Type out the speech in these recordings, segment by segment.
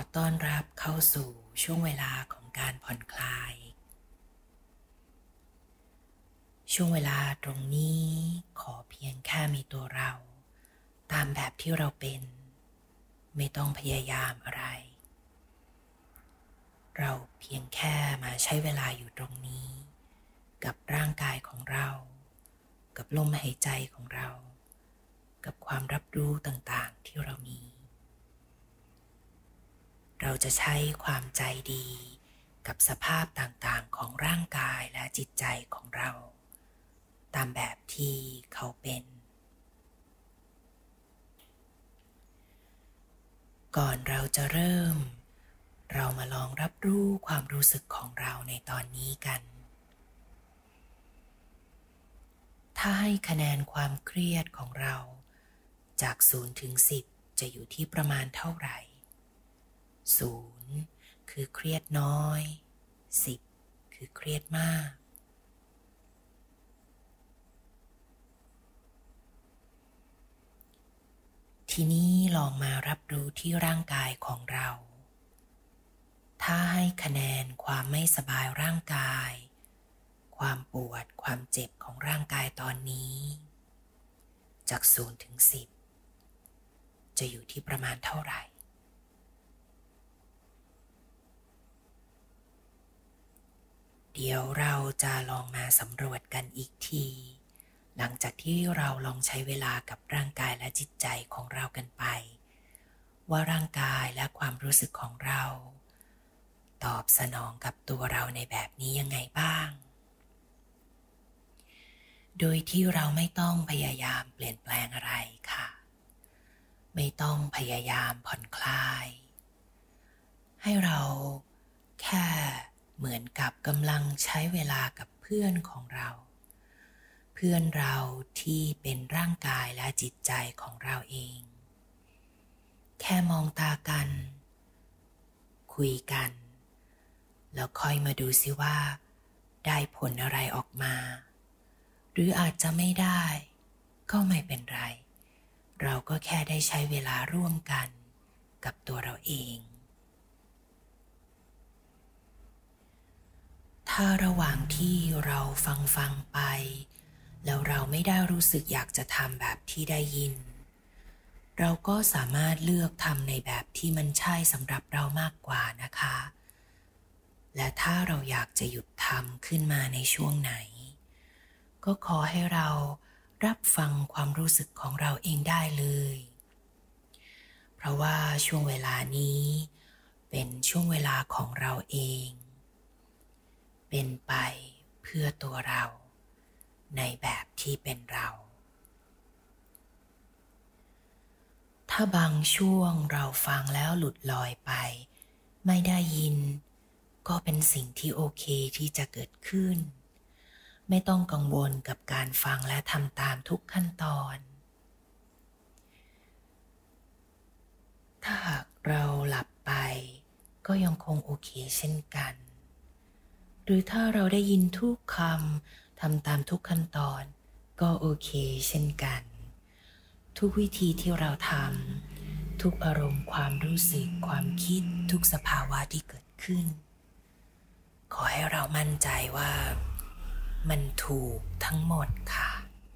ต้อนรับเข้าสู่ช่วงเวลาของการผ่อนคลายช่วงเวลาตรงนี้ขอเพียงแค่มีตัวเราตามแบบที่เราเป็นไม่ต้องพยายามอะไรเราเพียงแค่มาใช้เวลาอยู่ตรงนี้กับร่างกายของเรากับลมหายใจของเรากับความรับรู้ต่างๆที่เรามีเราจะใช้ความใจดีกับสภาพต่างๆของร่างกายและจิตใจของเราตามแบบที่เขาเป็นก่อนเราจะเริ่มเรามาลองรับรู้ความรู้สึกของเราในตอนนี้กันถ้าให้คะแนนความเครียดของเราจาก0 ถึง 10จะอยู่ที่ประมาณเท่าไหร่0คือเครียดน้อย10คือเครียดมากทีนี้ลองมารับรู้ที่ร่างกายของเราถ้าให้คะแนนความไม่สบายร่างกายความปวดความเจ็บของร่างกายตอนนี้จาก0 ถึง 10จะอยู่ที่ประมาณเท่าไหร่เดี๋ยวเราจะลองมาสำรวจกันอีกทีหลังจากที่เราลองใช้เวลากับร่างกายและจิตใจของเรากันไปว่าร่างกายและความรู้สึกของเราตอบสนองกับตัวเราในแบบนี้ยังไงบ้างโดยที่เราไม่ต้องพยายามเปลี่ยนแปลงอะไรค่ะไม่ต้องพยายามผ่อนคลายให้เราแค่เหมือนกับกำลังใช้เวลากับเพื่อนของเราเพื่อนเราที่เป็นร่างกายและจิตใจของเราเองแค่มองตากันคุยกันแล้วค่อยมาดูซิว่าได้ผลอะไรออกมาหรืออาจจะไม่ได้ก็ไม่เป็นไรเราก็แค่ได้ใช้เวลาร่วมกันกับตัวเราเองถ้าระหว่างที่เราฟังไปแล้วเราไม่ได้รู้สึกอยากจะทำแบบที่ได้ยินเราก็สามารถเลือกทำในแบบที่มันใช่สำหรับเรามากกว่านะคะและถ้าเราอยากจะหยุดทำขึ้นมาในช่วงไหนก็ขอให้เรารับฟังความรู้สึกของเราเองได้เลยเพราะว่าช่วงเวลานี้เป็นช่วงเวลาของเราเองเป็นไปเพื่อตัวเราในแบบที่เป็นเราถ้าบางช่วงเราฟังแล้วหลุดลอยไปไม่ได้ยินก็เป็นสิ่งที่โอเคที่จะเกิดขึ้นไม่ต้องกังวลกับการฟังและทำตามทุกขั้นตอนถ้าหากเราหลับไปก็ยังคงโอเคเช่นกันหรือถ้าเราได้ยินทุกคำทำตามทุกขั้นตอนก็โอเคเช่นกันทุกวิธีที่เราทำทุกอารมณ์ความรู้สึกความคิดทุกสภาวะที่เกิดขึ้นขอให้เรามั่นใจว่ามันถูกทั้งหมดค่ะ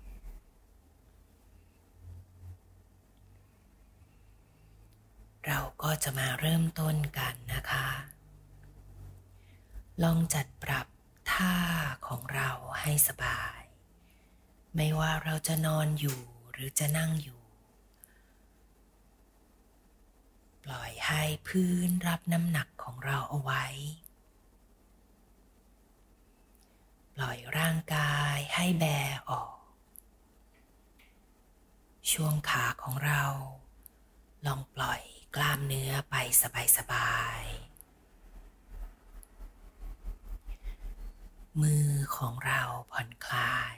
เราก็จะมาเริ่มต้นกันนะคะลองจัดปรับท่าของเราให้สบายไม่ว่าเราจะนอนอยู่หรือจะนั่งอยู่ปล่อยให้พื้นรับน้ำหนักของเราเอาไว้ปล่อยร่างกายให้แบออกช่วงขาของเราลองปล่อยกล้ามเนื้อไปสบายๆมือของเราผ่อนคลาย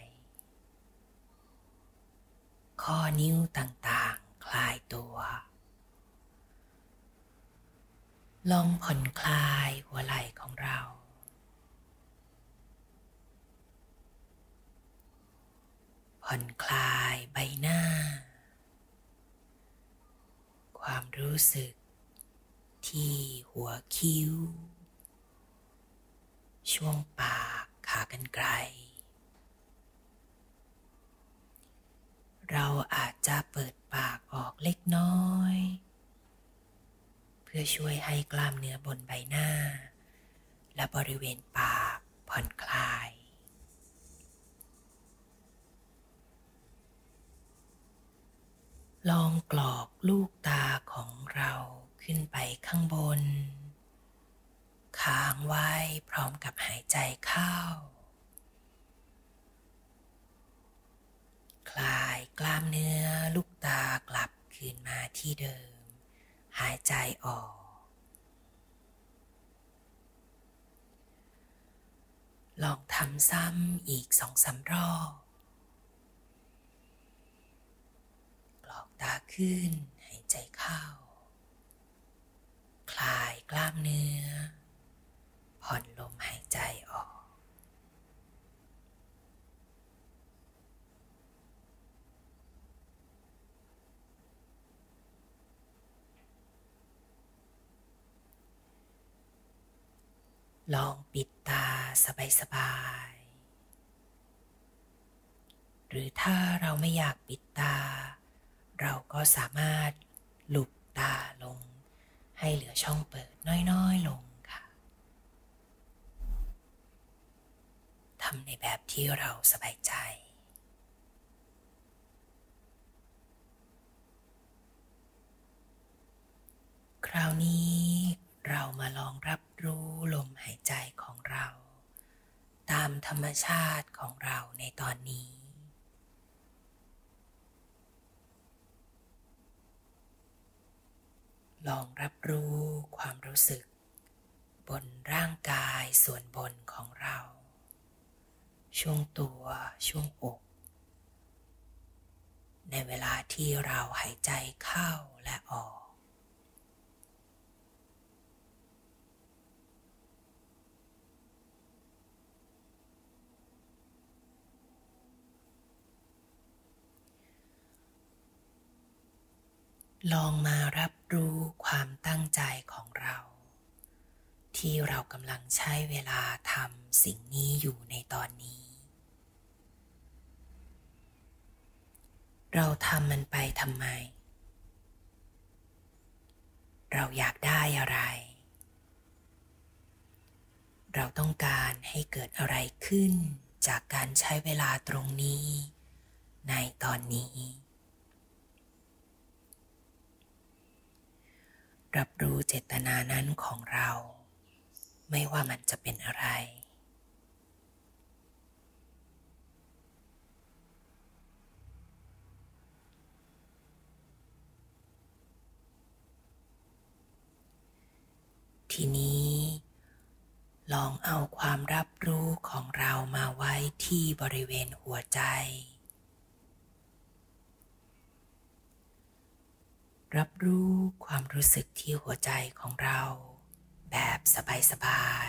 ข้อนิ้วต่างๆคลายตัวลองผ่อนคลายหัวไหล่ของเราผ่อนคลายใบหน้าความรู้สึกที่หัวคิ้วช่วงปากขากรรไกรเราอาจจะเปิดปากออกเล็กน้อยเพื่อช่วยให้กล้ามเนื้อบนใบหน้าและบริเวณปากผ่อนคลายลองกรอกลูกตาของเราขึ้นไปข้างบนค้างไว้พร้อมกับหายใจเข้าคลายกล้ามเนื้อลูกตากลับคืนมาที่เดิมหายใจออกลองทำซ้ำอีก2-3 รอบกรอกตาขึ้นหายใจเข้าคลายกล้ามเนื้อผ่อนลมหายใจออกลองปิดตาสบายๆหรือถ้าเราไม่อยากปิดตาเราก็สามารถหลุบตาลงให้เหลือช่องเปิดน้อยๆลงค่ะทำในแบบที่เราสบายใจคราวนี้เรามาลองรับรู้ลมหายใจของเราตามธรรมชาติของเราในตอนนี้ลองรับรู้ความรู้สึกบนร่างกายส่วนบนของเราช่วงตัวช่วงอกในเวลาที่เราหายใจเข้าและออกลองมารับรู้ความตั้งใจของเราที่เรากำลังใช้เวลาทำสิ่งนี้อยู่ในตอนนี้เราทำมันไปทำไมเราอยากได้อะไรเราต้องการให้เกิดอะไรขึ้นจากการใช้เวลาตรงนี้ในตอนนี้รับรู้เจตนานั้นของเราไม่ว่ามันจะเป็นอะไรทีนี้ลองเอาความรับรู้ของเรามาไว้ที่บริเวณหัวใจรับรู้ความรู้สึกที่หัวใจของเราแบบสบาย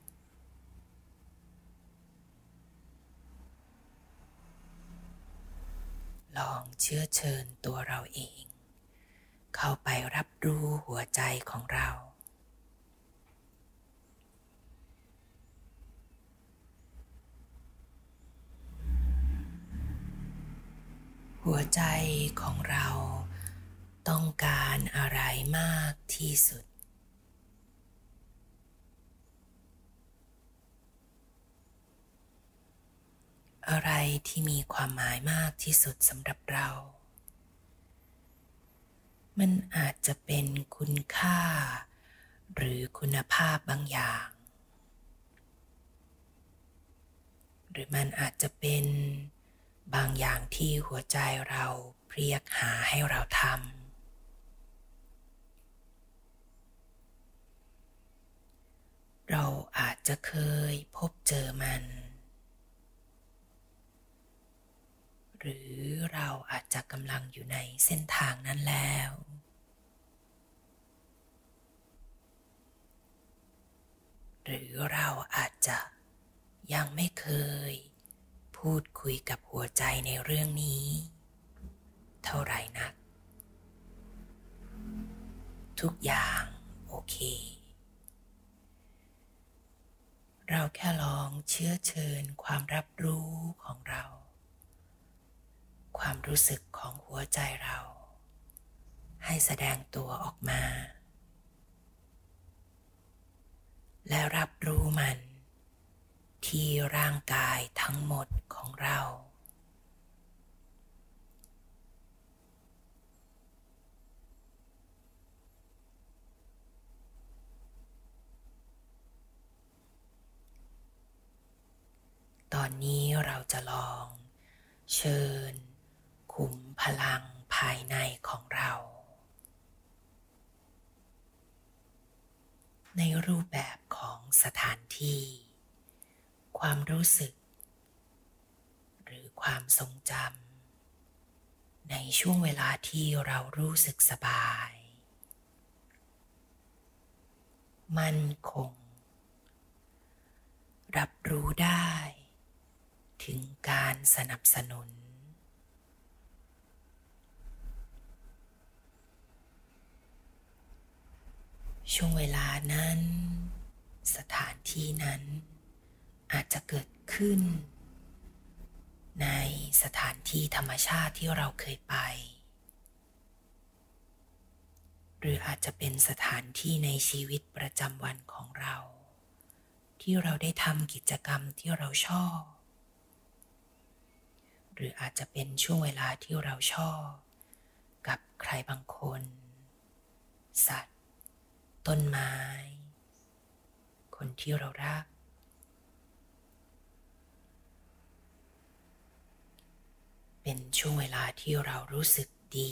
ๆลองเชื้อเชิญตัวเราเองเข้าไปรับรู้หัวใจของเราหัวใจของเราต้องการอะไรมากที่สุดอะไรที่มีความหมายมากที่สุดสำหรับเรามันอาจจะเป็นคุณค่าหรือคุณภาพบางอย่างหรือมันอาจจะเป็นบางอย่างที่หัวใจเราเรียกหาให้เราทำเราอาจจะเคยพบเจอมันหรือเราอาจจะกำลังอยู่ในเส้นทางนั้นแล้วหรือเราอาจจะยังไม่เคยพูดคุยกับหัวใจในเรื่องนี้เท่าไหร่นักทุกอย่างโอเคเราแค่ลองเชื้อเชิญความรับรู้ของเราความรู้สึกของหัวใจเราให้แสดงตัวออกมาและรับรู้มันที่ร่างกายทั้งหมดของเราตอนนี้เราจะลองเชิญขุมพลังภายในของเราในรูปแบบของสถานที่ความรู้สึกหรือความทรงจำในช่วงเวลาที่เรารู้สึกสบายมั่นคงรับรู้ได้ถึงการสนับสนุนช่วงเวลานั้นสถานที่นั้นอาจจะเกิดขึ้นในสถานที่ธรรมชาติที่เราเคยไปหรืออาจจะเป็นสถานที่ในชีวิตประจำวันของเราที่เราได้ทำกิจกรรมที่เราชอบหรืออาจจะเป็นช่วงเวลาที่เราชอบกับใครบางคนสัตว์ต้นไม้คนที่เรารักเป็นช่วงเวลาที่เรารู้สึกดี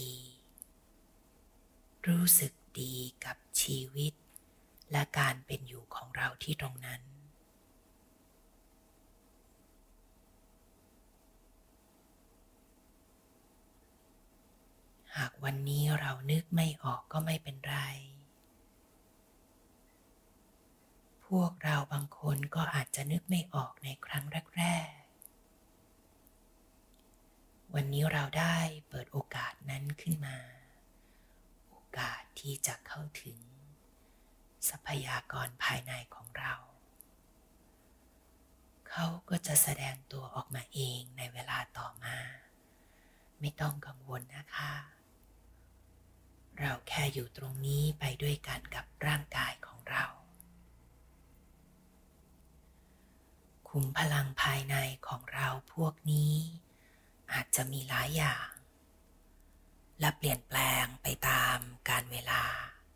กับชีวิตและการเป็นอยู่ของเราที่ตรงนั้นหากวันนี้เรานึกไม่ออกก็ไม่เป็นไรพวกเราบางคนก็อาจจะนึกไม่ออกในครั้งแรกๆวันนี้เราได้เปิดโอกาสนั้นขึ้นมาโอกาสที่จะเข้าถึงทรัพยากรภายในของเราเขาก็จะแสดงตัวออกมาเองในเวลาต่อมาไม่ต้องกังวลนะคะเราแค่อยู่ตรงนี้ไปด้วยกันกับร่างกายของเราขุมพลังภายในของเราพวกนี้อาจจะมีหลายอย่างและเปลี่ยนแปลงไปตามกาลเวลา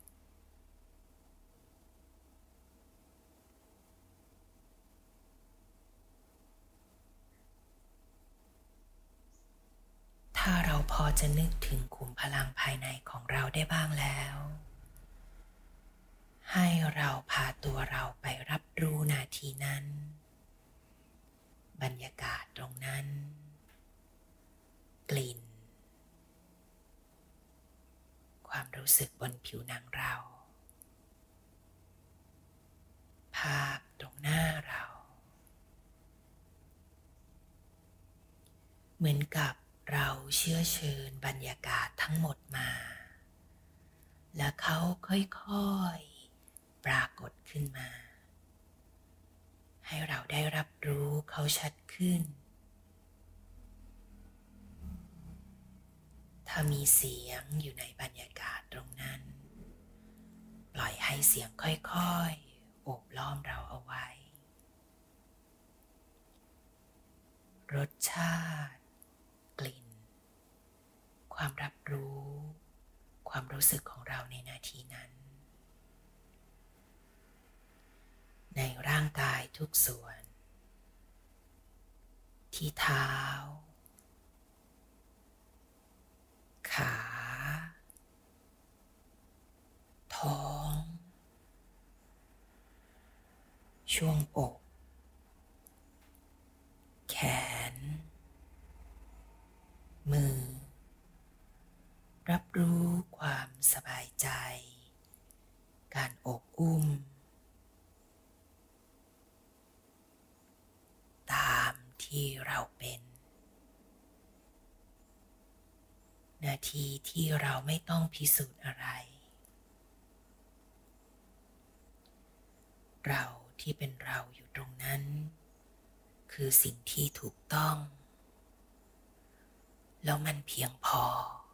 ถ้าเราพอจะนึกถึงขุมพลังภายในของเราได้บ้างแล้วให้เราพาตัวเราไปรับรู้นาทีนั้นบรรยากาศตรงนั้นกลิ่นความรู้สึกบนผิวหนังเราภาพตรงหน้าเราเหมือนกับเราเชื้อเชิญบรรยากาศทั้งหมดมาและเขาค่อยๆปรากฏขึ้นมาให้เราได้รับรู้เขาชัดขึ้นถ้ามีเสียงอยู่ในบรรยากาศตรงนั้นปล่อยให้เสียงค่อยๆโอบล้อมเราเอาไว้รสชาติกลิ่นความรับรู้ความรู้สึกของเราในนาทีนั้นในร่างกายทุกส่วนที่เท้าขาท้องช่วงอกแขนมือรับรู้ความสบายใจการอบอุ้มตามที่เราเป็นนาทีที่เราไม่ต้องพิสูจน์อะไรเราที่เป็นเราอยู่ตรงนั้นคือสิ่งที่ถูกต้องแล้วมันเพียงพอ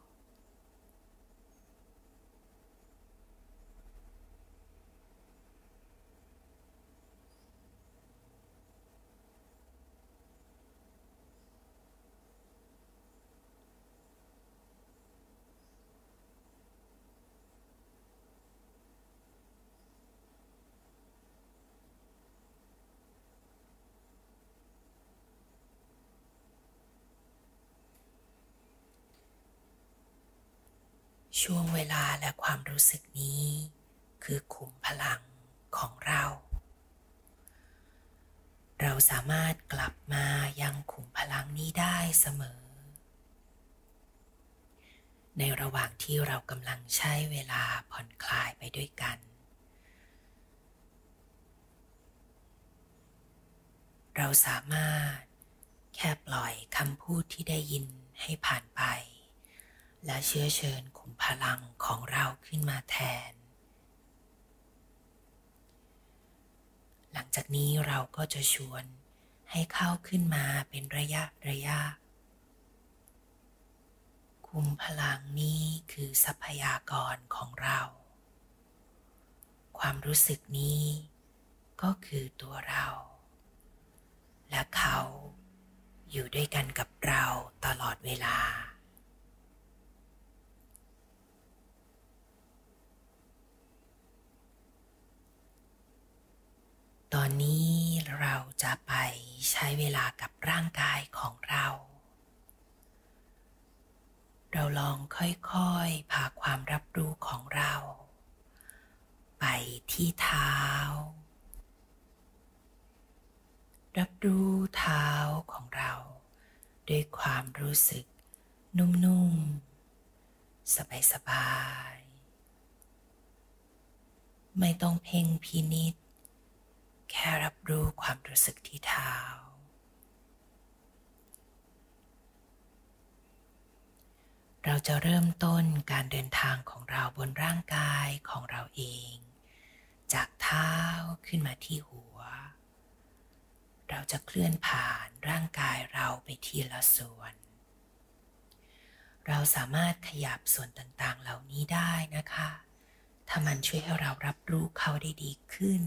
ช่วงเวลาและความรู้สึกนี้คือขุมพลังของเรา เราสามารถกลับมายังขุมพลังนี้ได้เสมอในระหว่างที่เรากำลังใช้เวลาผ่อนคลายไปด้วยกันเราสามารถแค่ปล่อยคำพูดที่ได้ยินให้ผ่านไปและเชื้อเชิญขุมพลังของเราขึ้นมาแทนหลังจากนี้เราก็จะชวนให้เข้าขึ้นมาเป็นระยะขุมพลังนี้คือทรัพยากรของเราความรู้สึกนี้ก็คือตัวเราและเขาอยู่ด้วยกันกับเราตลอดเวลาตอนนี้เราจะไปใช้เวลากับร่างกายของเราลองค่อยๆพาความรับรู้ของเราไปที่เท้ารับรู้เท้าของเราด้วยความรู้สึกนุ่มๆสบายๆไม่ต้องเพ่งพินิจแค่รับรู้ความรู้สึกที่เท้าเราจะเริ่มต้นการเดินทางของเราบนร่างกายของเราเองจากเท้าขึ้นมาที่หัวเราจะเคลื่อนผ่านร่างกายเราไปทีละส่วนเราสามารถขยับส่วนต่างๆเหล่านี้ได้นะคะถ้ามันช่วยให้เรารับรู้เขาได้ดีขึ้น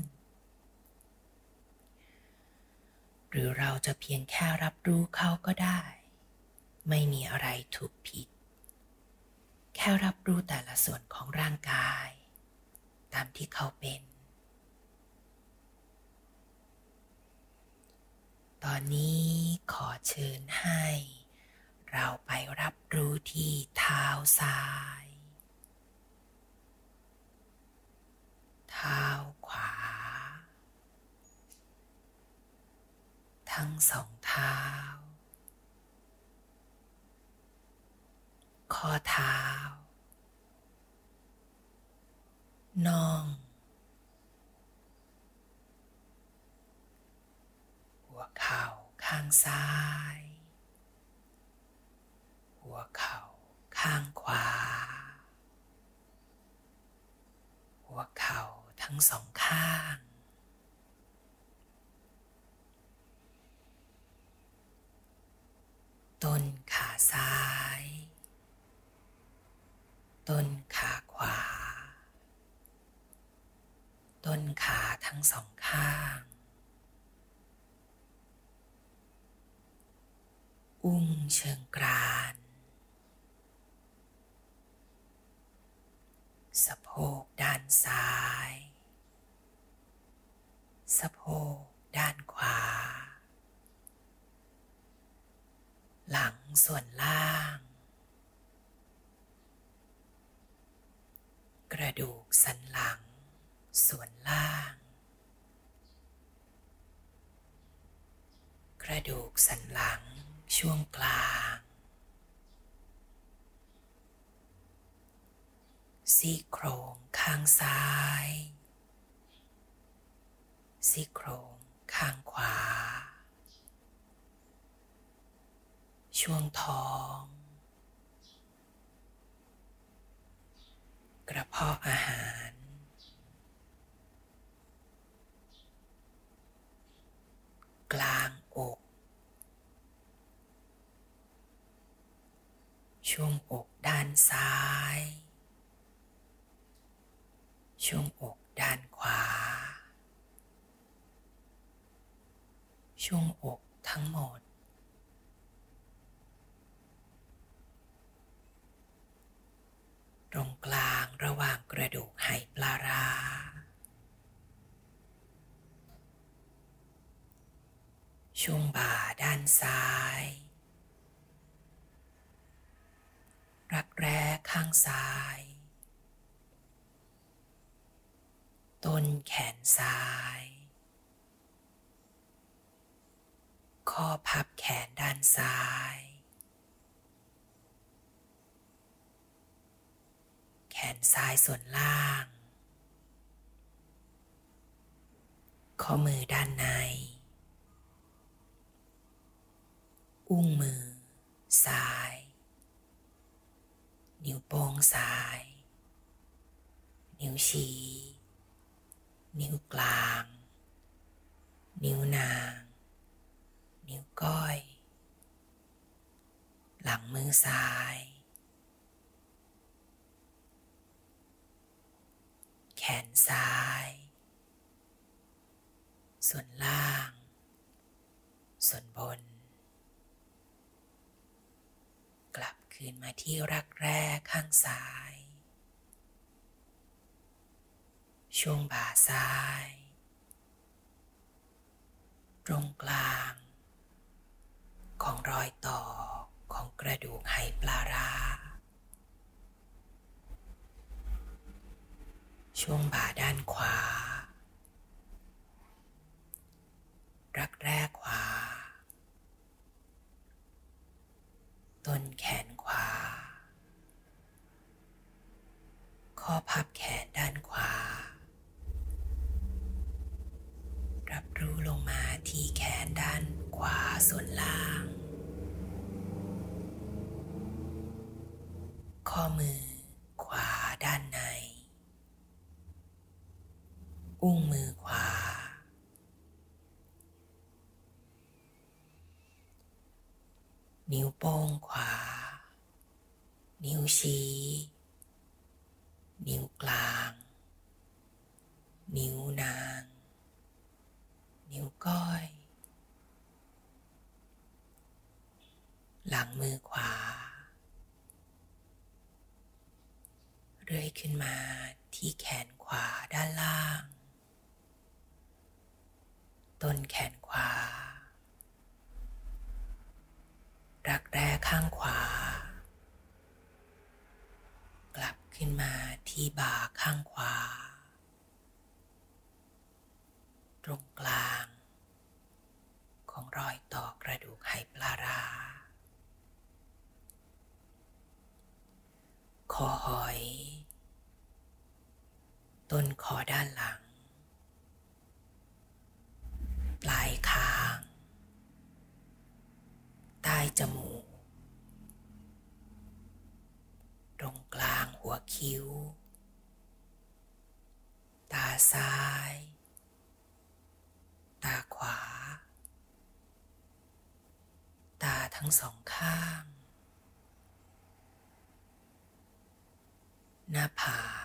หรือเราจะเพียงแค่รับรู้เขาก็ได้ไม่มีอะไรถูกผิดแค่รับรู้แต่ละส่วนของร่างกายตามที่เขาเป็นตอนนี้ขอเชิญให้เราไปรับรู้ที่เท้าซ้ายเท้าขวาทั้งสองเท้าข้อเท้าน่องหัวเข่าข้างซ้ายหัวเข่าข้างขวาหัวเข่าทั้งสองข้างต้นขาซ้ายต้นขาขวาต้นขาทั้งสองข้างอุ้งเชิงกรานสะโพกด้านซ้ายสะโพกด้านขวาหลังส่วนล่างกระดูกสันหลังส่วนล่างกระดูกสันหลังช่วงกลางซี่โครงข้างซ้ายซี่โครงข้างขวาช่วงท้องกระเพาะอาหารกลางอกช่วงอกด้านซ้ายช่วงอกด้านขวาช่วงอกทั้งหมดตรงกลางระหว่างกระดูกไหปลาร้าช่วงบ่าด้านซ้ายรักแร้ข้างซ้ายต้นแขนซ้ายข้อพับแขนด้านซ้ายแขนซ้ายส่วนล่างข้อมือด้านในอุ้งมือซ้ายนิ้วโป้งซ้ายนิ้วชี้นิ้วกลางนิ้วนางนิ้วก้อยหลังมือซ้ายแขนซ้ายส่วนล่างส่วนบนกลับคืนมาที่รักแร้ข้างซ้ายช่วงบ่าซ้ายตรงกลางของรอยต่อของกระดูกไหปลาร้าช่วงบ่าด้านขวารักแร้ขวาต้นแขนขวาข้อพับแขนด้านขวารับรู้ลงมาที่แขนด้านขวาส่วนล่างข้อมือขวาด้านในอุ้งมือขวานิ้วโป้งขวานิ้วชี้นิ้วกลางนิ้วนางนิ้วก้อยหลังมือขวาเรื่อยขึ้นมาที่แขนขวาด้านล่างต้นแขนขวารักแร้ข้างขวากลับขึ้นมาที่บ่าข้างขวาตรงกลางของรอยต่อกระดูกไหปลาร้าคอหอยต้นคอด้านหลังปลายคางใต้จมูกตรงกลางหัวคิ้วตาซ้ายตาขวาตาทั้งสองข้างหน้าผาก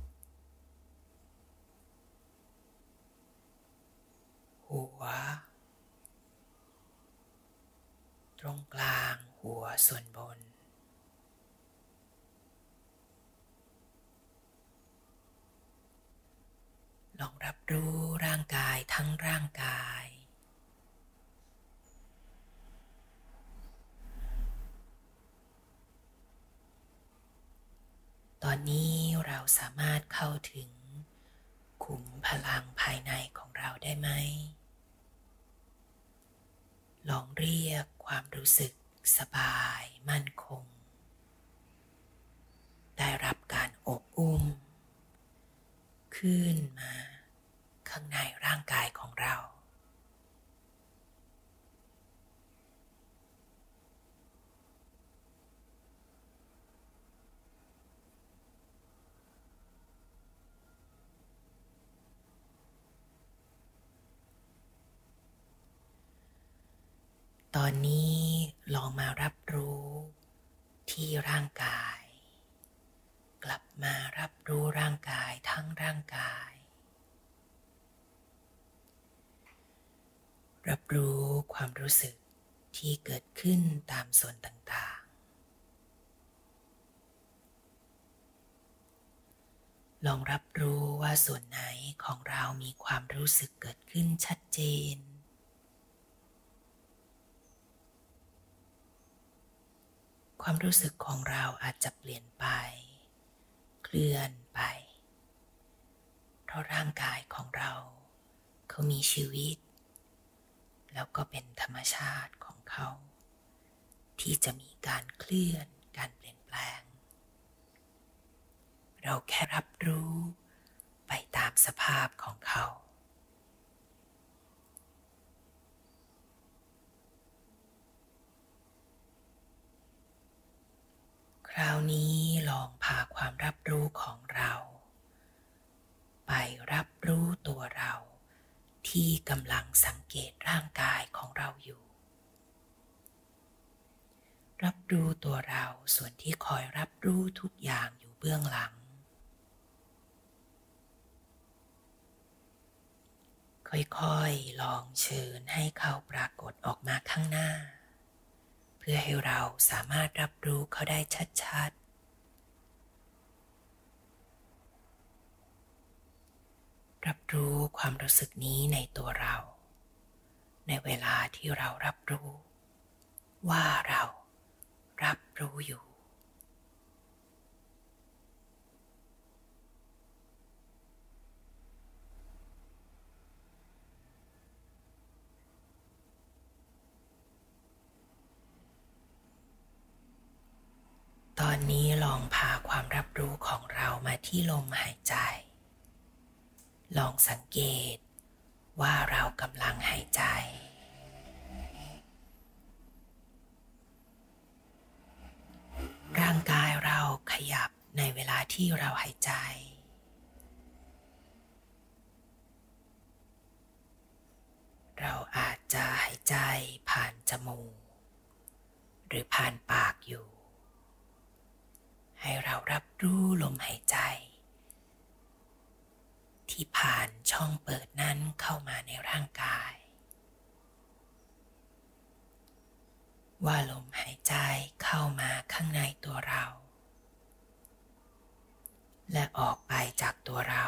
หัวตรงกลางหัวส่วนบนลองรับรู้ร่างกายทั้งร่างกายตอนนี้เราสามารถเข้าถึงขุมพลังภายในของเราได้ไหมลองเรียกความรู้สึกสบายมั่นคงได้รับการอบอุ้มขึ้นมาข้างในร่างกายของเราตอนนี้ลองมารับรู้ที่ร่างกายกลับมารับรู้ร่างกายทั้งร่างกายรับรู้ความรู้สึกที่เกิดขึ้นตามส่วนต่างๆลองรับรู้ว่าส่วนไหนของเรามีความรู้สึกเกิดขึ้นชัดเจนความรู้สึกของเราอาจจะเปลี่ยนไปเคลื่อนไปเพราะร่างกายของเราเขามีชีวิตแล้วก็เป็นธรรมชาติของเขาที่จะมีการเคลื่อนการเปลี่ยนแปลงเราแค่รับรู้ไปตามสภาพของเขาคราวนี้ลองพาความรับรู้ของเราไปรับรู้ตัวเราที่กำลังสังเกตร่างกายของเราอยู่รับรู้ตัวเราส่วนที่คอยรับรู้ทุกอย่างอยู่เบื้องหลังค่อยๆลองเชิญให้เขาปรากฏออกมาข้างหน้าเพื่อให้เราสามารถรับรู้เขาได้ชัดๆรับรู้ความรู้สึกนี้ในตัวเราในเวลาที่เรารับรู้ว่าเรารับรู้อยู่ตอนนี้ลองพาความรับรู้ของเรามาที่ลมหายใจลองสังเกตว่าเรากำลังหายใจร่างกายเราขยับในเวลาที่เราหายใจเราอาจจะหายใจผ่านจมูกหรือผ่านปากอยู่ให้เรารับรู้ลมหายใจที่ผ่านช่องเปิดนั้นเข้ามาในร่างกายว่าลมหายใจเข้ามาข้างในตัวเราและออกไปจากตัวเรา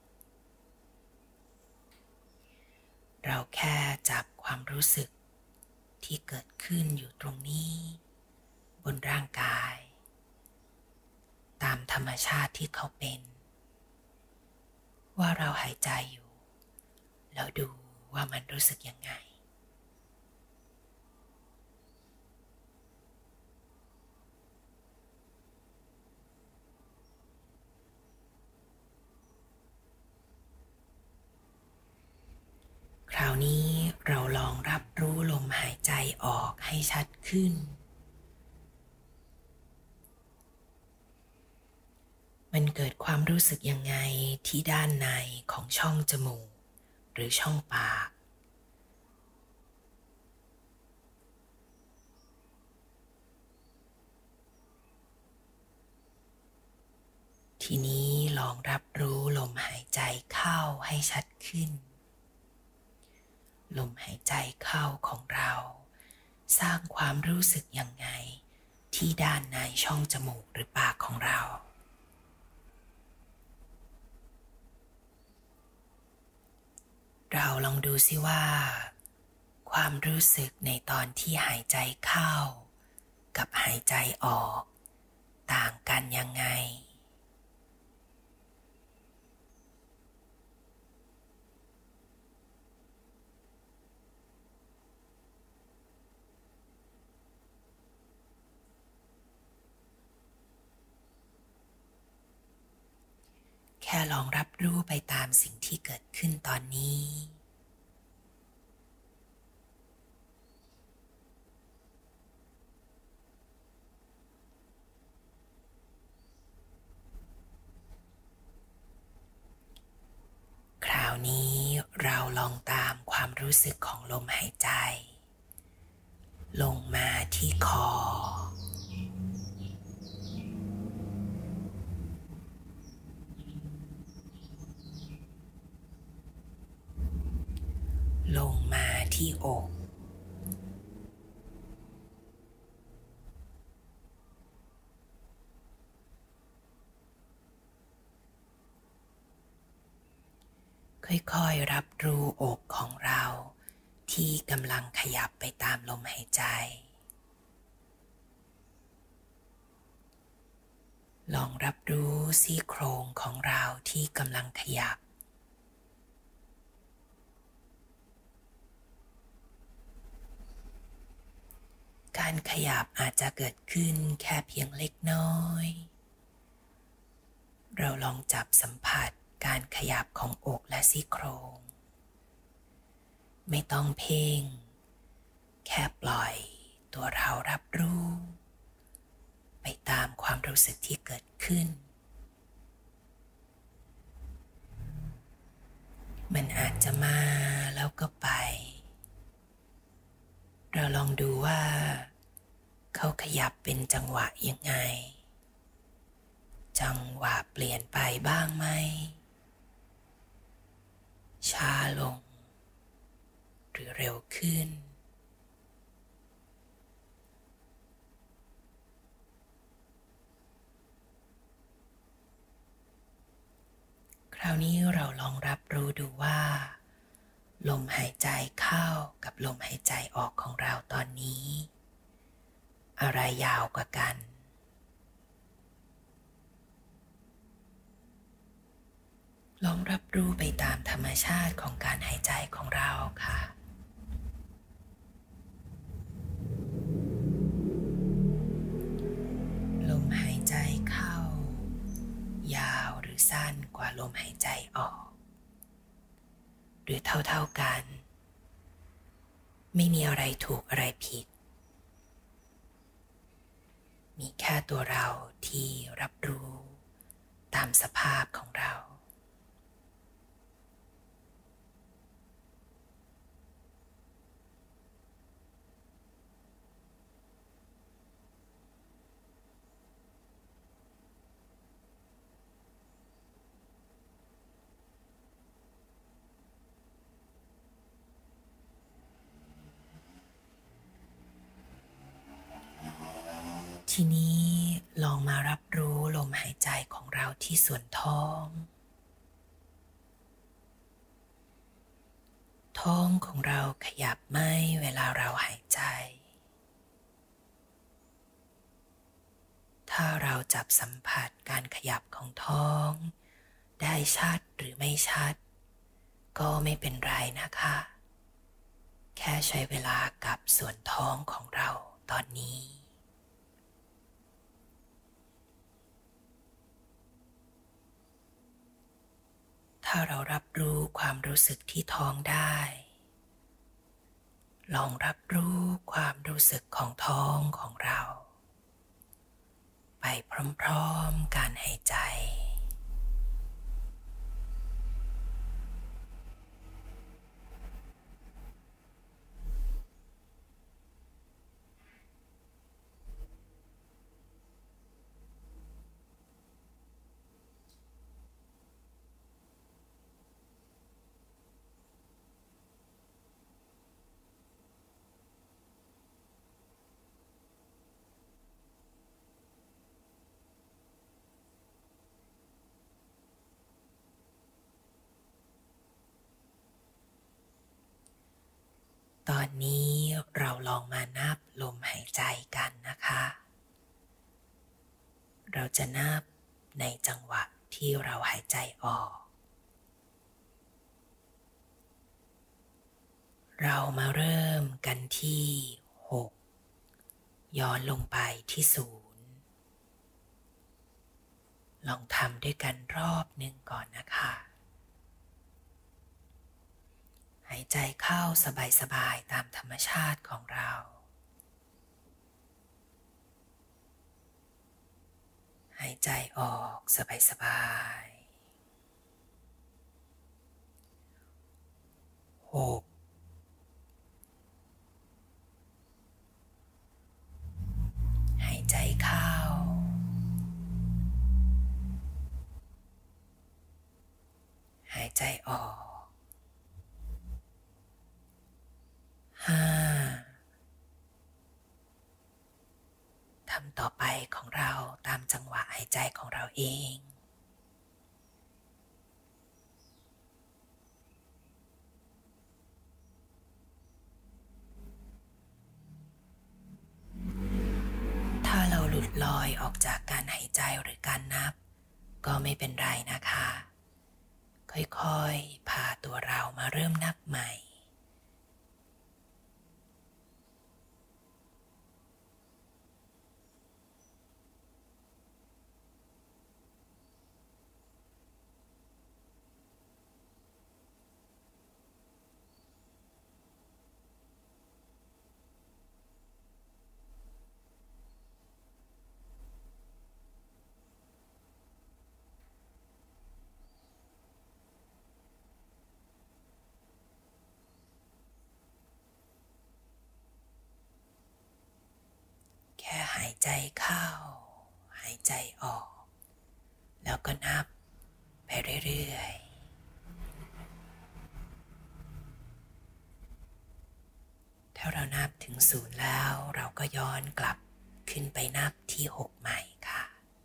เราแค่จับความรู้สึกที่เกิดขึ้นอยู่ตรงนี้บนร่างกายตามธรรมชาติที่เขาเป็นว่าเราหายใจอยู่แล้วดูว่ามันรู้สึกยังไงคราวนี้เราลองรับรู้ลมหายใจออกให้ชัดขึ้นมันเกิดความรู้สึกยังไงที่ด้านในของช่องจมูกหรือช่องปากทีนี้ลองรับรู้ลมหายใจเข้าให้ชัดขึ้นลมหายใจเข้าของเราสร้างความรู้สึกยังไงที่ด้านในช่องจมูกหรือปากของเราเราลองดูซิว่าความรู้สึกในตอนที่หายใจเข้ากับหายใจออกต่างกันยังไงแค่ลองรับรู้ไปตามสิ่งที่เกิดขึ้นตอนนี้คราวนี้เราลองตามความรู้สึกของลมหายใจลงมาที่คอลงมาที่อกค่อยๆรับรู้อกของเราที่กำลังขยับไปตามลมหายใจลองรับรู้ซี่โครงของเราที่กำลังขยับการขยับอาจจะเกิดขึ้นแค่เพียงเล็กน้อยเราลองจับสัมผัสการขยับของอกและซี่โครงไม่ต้องเพ่งแค่ปล่อยตัวเรารับรู้ไปตามความรู้สึกที่เกิดขึ้นมันอาจจะมาแล้วก็ไปเราลองดูว่าเขาขยับเป็นจังหวะยังไงจังหวะเปลี่ยนไปบ้างไหมช้าลงหรือเร็วขึ้นคราวนี้เราลองรับรู้ดูว่าลมหายใจเข้ากับลมหายใจออกของเราตอนนี้อะไรยาวกว่ากันลองรับรู้ไปตามธรรมชาติของการหายใจของเราค่ะลมหายใจเข้ายาวหรือสั้นกว่าลมหายใจออกหรือเท่าๆกันไม่มีอะไรถูกอะไรผิดมีแค่ตัวเราที่รับรู้ตามสภาพของเราทีนี้ลองมารับรู้ลมหายใจของเราที่ส่วนท้องท้องของเราขยับไหมเวลาเราหายใจถ้าเราจับสัมผัสการขยับของท้องได้ชัดหรือไม่ชัดก็ไม่เป็นไรนะคะแค่ใช้เวลากับส่วนท้องของเราตอนนี้ถ้าเรารับรู้ความรู้สึกที่ท้องได้ลองรับรู้ความรู้สึกของท้องของเราไปพร้อมๆการหายใจตอนนี้เราลองมานับลมหายใจกันนะคะเราจะนับในจังหวะที่เราหายใจออกเรามาเริ่มกันที่6ย้อนลงไปที่0ลองทำด้วยกันรอบหนึ่งก่อนนะคะหายใจเข้าสบายๆตามธรรมชาติของเราหายใจออกสบายๆ6 ำต่อไปของเราตามจังหวะหายใจของเราเองถ้าเราหลุดลอยออกจากการหายใจหรือการนับก็ไม่เป็นไรนะคะค่อยๆพาตัวเรามาเริ่มนับใหม่แค่หายใจเข้าหายใจออกแล้วก็นับไปเรื่อยๆถ้าเรานับถึง0แล้วเราก็ย้อนกลับขึ้นไปนับที่6ใหม่ค่ะ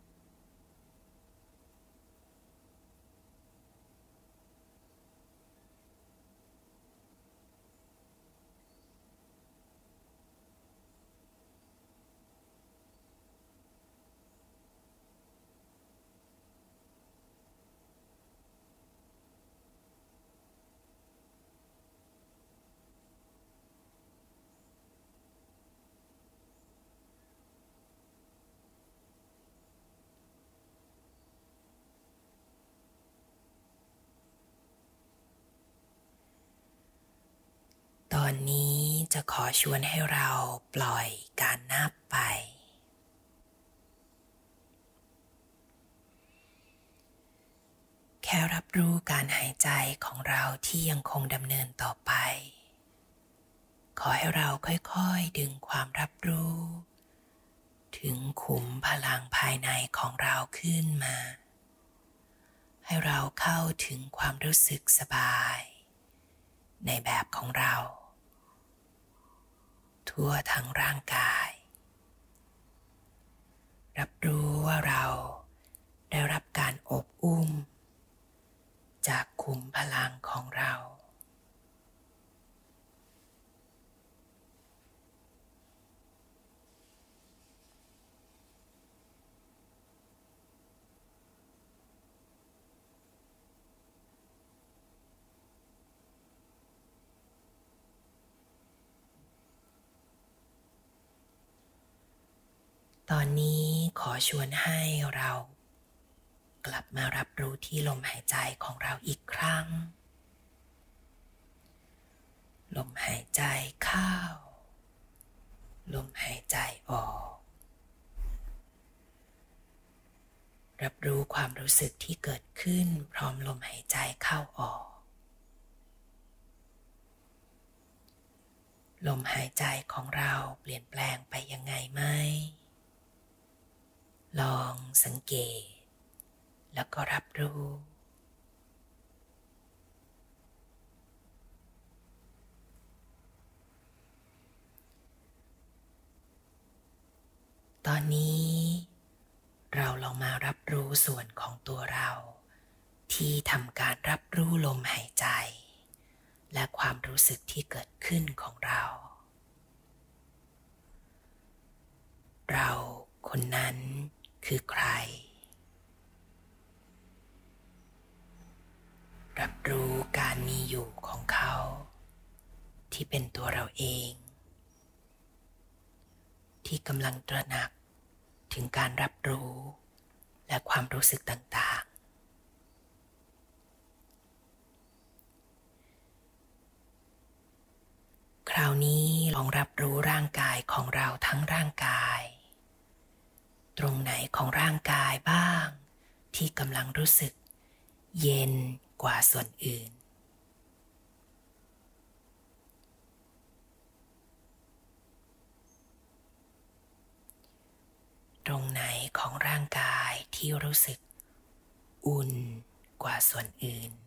ตอนนี้จะขอชวนให้เราปล่อยการนับไปแค่รับรู้การหายใจของเราที่ยังคงดำเนินต่อไปขอให้เราค่อยๆดึงความรับรู้ถึงขุมพลังภายในของเราขึ้นมาให้เราเข้าถึงความรู้สึกสบายในแบบของเราทั่วทั้งร่างกายรับรู้ว่าเราได้รับการอบอุ้มจากขุมพลังของเราตอนนี้ขอชวนให้เรากลับมารับรู้ที่ลมหายใจของเราอีกครั้งลมหายใจเข้าลมหายใจออกรับรู้ความรู้สึกที่เกิดขึ้นพร้อมลมหายใจเข้าออกลมหายใจของเราเปลี่ยนแปลงไปยังไงไหมลองสังเกตแล้วก็รับรู้ตอนนี้เราลองมารับรู้ส่วนของตัวเราที่ทำการรับรู้ลมหายใจและความรู้สึกที่เกิดขึ้นของเราเราคนนั้นคือใครรับรู้การมีอยู่ของเขาที่เป็นตัวเราเองที่กำลังตระหนักถึงการรับรู้และความรู้สึกต่างๆคราวนี้ลองรับรู้ร่างกายของเราทั้งร่างกายตรงไหนของร่างกายบ้างที่กำลังรู้สึกเย็นกว่าส่วนอื่นตรงไหนของร่างกายที่รู้สึกอุ่นกว่าส่วนอื่น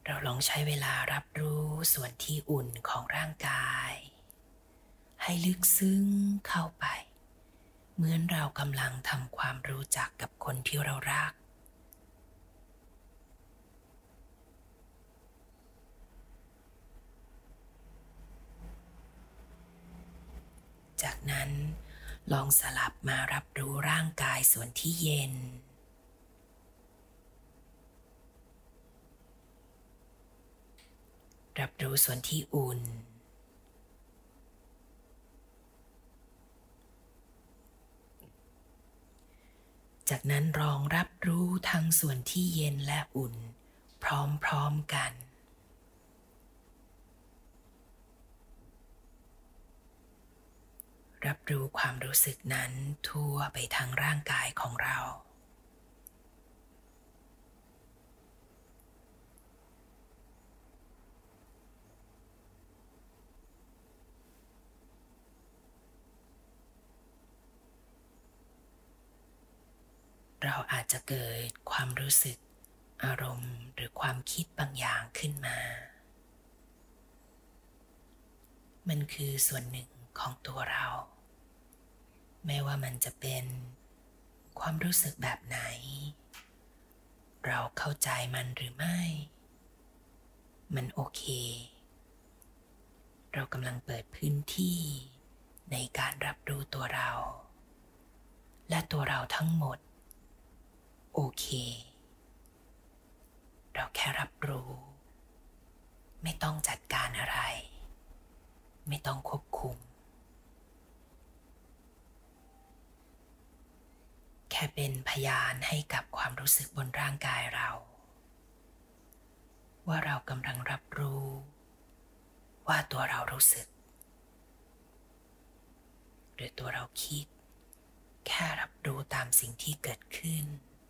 เราลองใช้เวลารับรู้ส่วนที่อุ่นของร่างกายให้ลึกซึ้งเข้าไปเหมือนเรากำลังทำความรู้จักกับคนที่เรารักจากนั้นลองสลับมารับรู้ร่างกายส่วนที่เย็นรับรู้ส่วนที่อุ่นจากนั้นลองรับรู้ทั้งส่วนที่เย็นและอุ่นพร้อมๆกันรับรู้ความรู้สึกนั้นทั่วไปทางร่างกายของเราเราอาจจะเกิดความรู้สึกอารมณ์หรือความคิดบางอย่างขึ้นมามันคือส่วนหนึ่งของตัวเราไม่ว่ามันจะเป็นความรู้สึกแบบไหนเราเข้าใจมันหรือไม่มันโอเคเรากำลังเปิดพื้นที่ในการรับรู้ตัวเราและตัวเราทั้งหมดโอเคเราแค่รับรู้ไม่ต้องจัดการอะไรไม่ต้องควบคุมแค่เป็นพยานให้กับความรู้สึกบนร่างกายเราว่าเรากำลังรับรู้ว่าตัวเรารู้สึกหรือตัวเราคิดแค่รับรู้ตามสิ่งที่เกิดขึ้น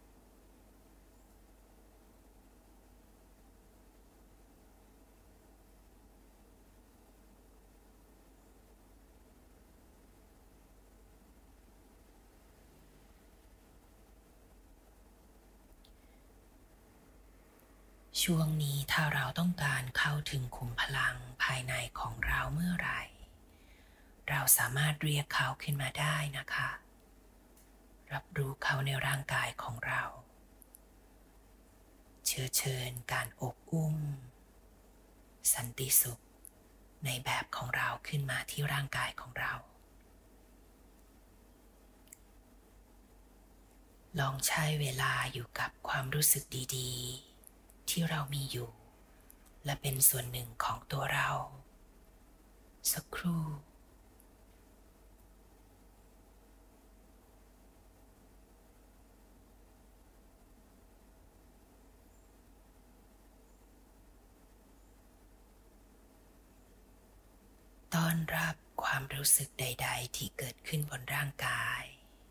ช่วงนี้ถ้าเราต้องการเข้าถึงขุมพลังภายในของเราเมื่อไหร่เราสามารถเรียกเขาขึ้นมาได้นะคะรับรู้เขาในร่างกายของเราเชิญการอบอุ้มสันติสุขในแบบของเราขึ้นมาที่ร่างกายของเราลองใช้เวลาอยู่กับความรู้สึกดีๆที่เรามีอยู่และเป็นส่วนหนึ่งของตัวเราสักครู่ต้อนรับความรู้สึกใดๆที่เกิดขึ้นบนร่างกาย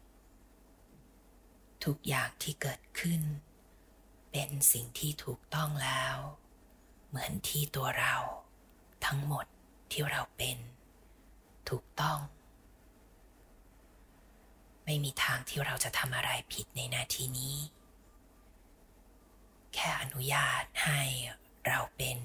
ทุกอย่างที่เกิดขึ้นเป็นสิ่งที่ถูกต้องแล้วเหมือนที่ตัวเราทั้งหมดที่เราเป็นถูกต้องไม่มีทางที่เราจะทำอะไรผิดในนาทีนี้แค่อนุญาตให้เราเป็น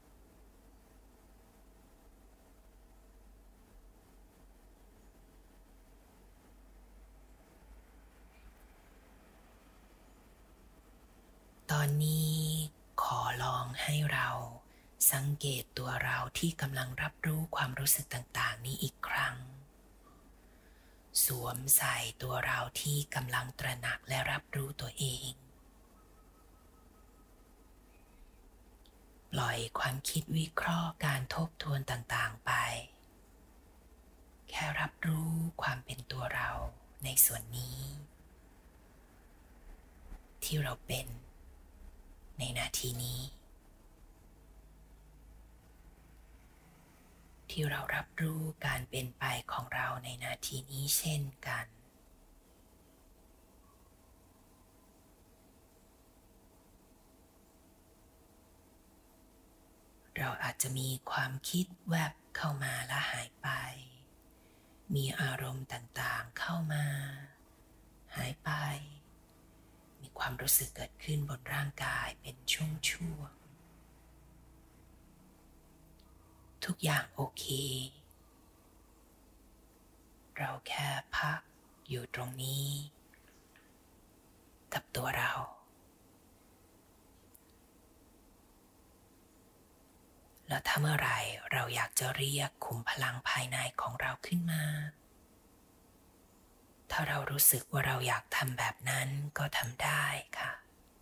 ตอนนี้ขอลองให้เราสังเกตตัวเราที่กำลังรับรู้ความรู้สึกต่างๆนี้อีกครั้งสวมใส่ตัวเราที่กำลังตระหนักและรับรู้ตัวเองปล่อยความคิดวิเคราะห์การทบทวนต่างๆไปแค่รับรู้ความเป็นตัวเราในส่วนนี้ที่เราเป็นในนาทีนี้ที่เรารับรู้การเป็นไปของเราในนาทีนี้เช่นกันเราอาจจะมีความคิดแวบเข้ามาและหายไปมีอารมณ์ต่างๆเข้ามาหายไปมีความรู้สึกเกิดขึ้นบนร่างกายเป็นช่วงๆทุกอย่างโอเคเราแค่พักอยู่ตรงนี้กับตัวเราแล้วถ้าเมื่อไหร่เราอยากจะเรียกขุมพลังภายในของเราขึ้นมาถ้าเรารู้สึกว่าเราอยากทำแบบนั้นก็ทำได้ค่ะ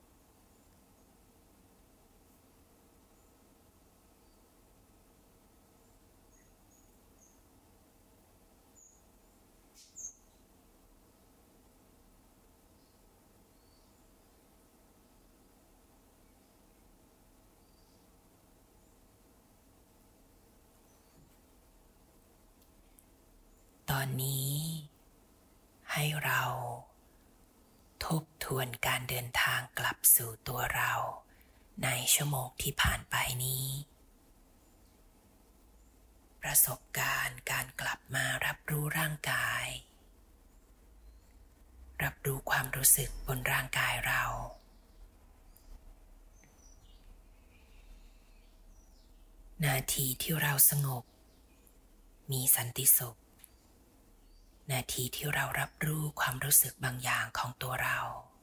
ตอนนี้ให้เราทบทวนการเดินทางกลับสู่ตัวเราในชั่วโมงที่ผ่านไปนี้ประสบการณ์การกลับมารับรู้ร่างกายรับรู้ความรู้สึกบนร่างกายเรานาทีที่เราสงบมีสันติสุขนาทีที่เรารับรู้ความรู้สึกบางอย่างของตัวเรา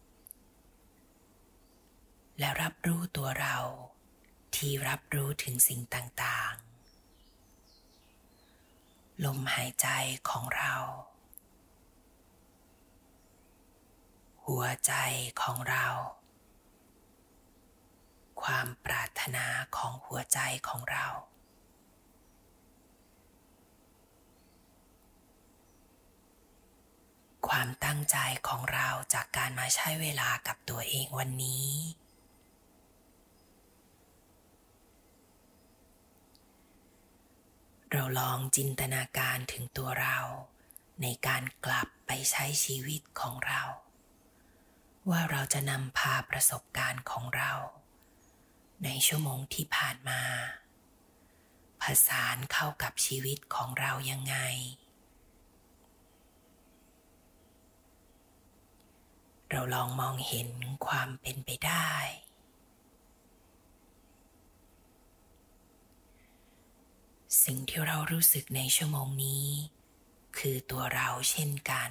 และรับรู้ตัวเราที่รับรู้ถึงสิ่งต่างๆลมหายใจของเราหัวใจของเราความปรารถนาของหัวใจของเราความตั้งใจของเราจากการมาใช้เวลากับตัวเองวันนี้เราลองจินตนาการถึงตัวเราในการกลับไปใช้ชีวิตของเราว่าเราจะนำพาประสบการณ์ของเราในชั่วโมงที่ผ่านมาผสานเข้ากับชีวิตของเรายังไงเราลองมองเห็นความเป็นไปได้สิ่งที่เรารู้สึกในชั่วโมงนี้คือตัวเราเช่นกัน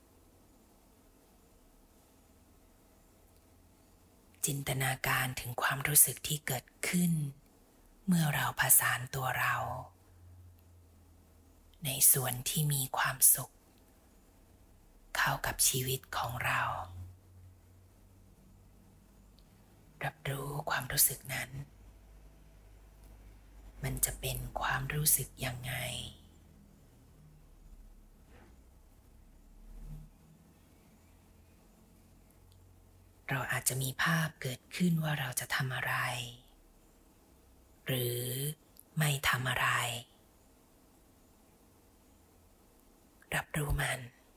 จินตนาการถึงความรู้สึกที่เกิดขึ้นเมื่อเราผสานตัวเราในส่วนที่มีความสุขเข้ากับชีวิตของเรารับรู้ความรู้สึกนั้นมันจะเป็นความรู้สึกยังไงเราอาจจะมีภาพเกิดขึ้นว่าเราจะทำอะไรหรือไม่ทำอะไรรับรู้มัน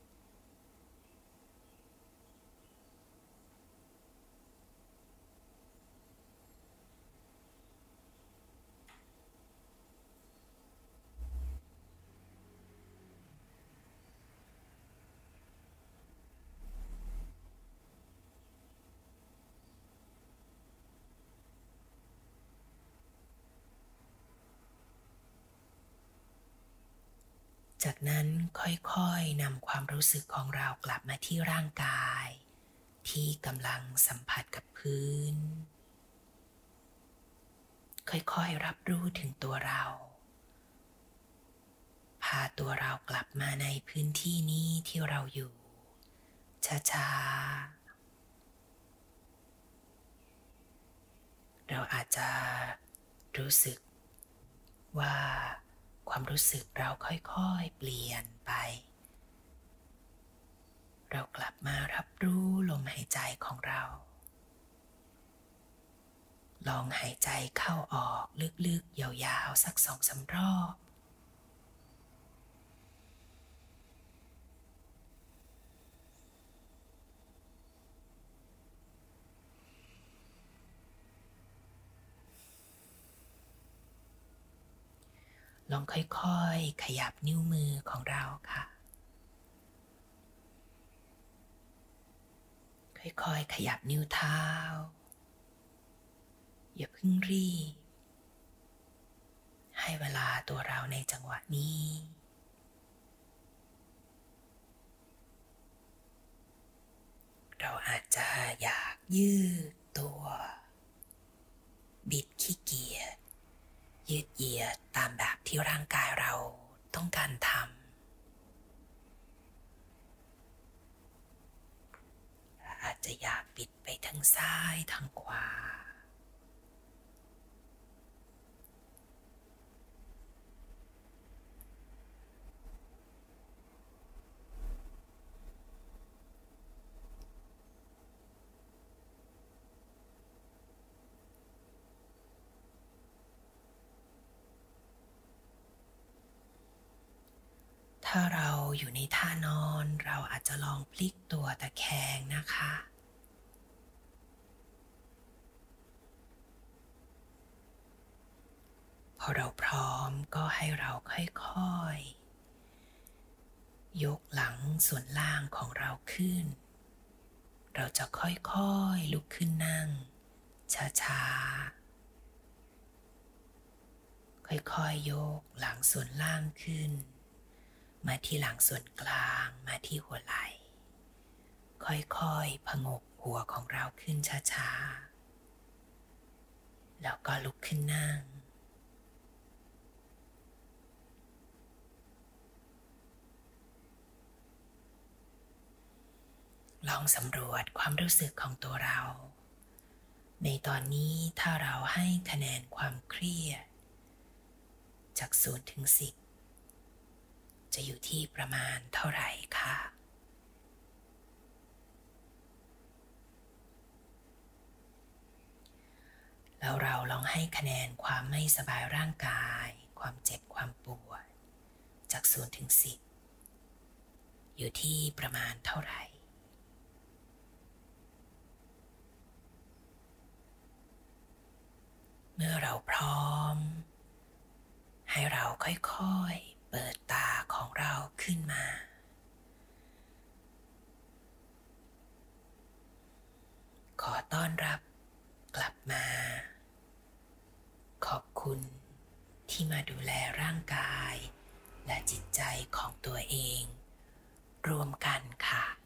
จากนั้นค่อยๆนำความรู้สึกของเรากลับมาที่ร่างกายที่กำลังสัมผัสกับพื้นค่อยๆรับรู้ถึงตัวเราพาตัวเรากลับมาในพื้นที่นี้ที่เราอยู่ช้าๆเราอาจจะรู้สึกว่าความรู้สึกเราค่อยๆเปลี่ยนไปเรากลับมารับรู้ลมหายใจของเราลองหายใจเข้าออกลึกๆยาวๆสัก2-3 รอบลองค่อยๆขยับนิ้วมือของเราค่ะค่อยๆขยับนิ้วเท้าอย่าเพิ่งรีบให้เวลาตัวเราในจังหวะนี้เราอาจจะอยากยืดตัวบิดขี้เกียจยืดเหยียดตามแบบที่ร่างกายเราต้องการทำอาจจะอยากบิดไปทางซ้ายทางขวาถ้าเราอยู่ในท่านอนเราอาจจะลองพลิกตัวตะแคงนะคะพอเราพร้อมก็ให้เราค่อยๆยกหลังส่วนล่างของเราขึ้นเราจะค่อยๆลุกขึ้นนั่งช้าๆค่อยๆยกหลังส่วนล่างขึ้นมาที่หลังส่วนกลางมาที่หัวไหล่ค่อยๆผงกหัวของเราขึ้นช้าๆแล้วก็ลุกขึ้นนั่งลองสำรวจความรู้สึกของตัวเราในตอนนี้ถ้าเราให้คะแนนความเครียดจาก0 ถึง 10จะอยู่ที่ประมาณเท่าไหร่คะแล้วเราลองให้คะแนนความไม่สบายร่างกายความเจ็บความปวดจาก0 ถึง 10อยู่ที่ประมาณเท่าไหร่เมื่อเราพร้อมให้เราค่อยๆเปิดตาของเราขึ้นมาขอต้อนรับกลับมาขอบคุณที่มาดูแลร่างกายและจิตใจของตัวเองรวมกันค่ะ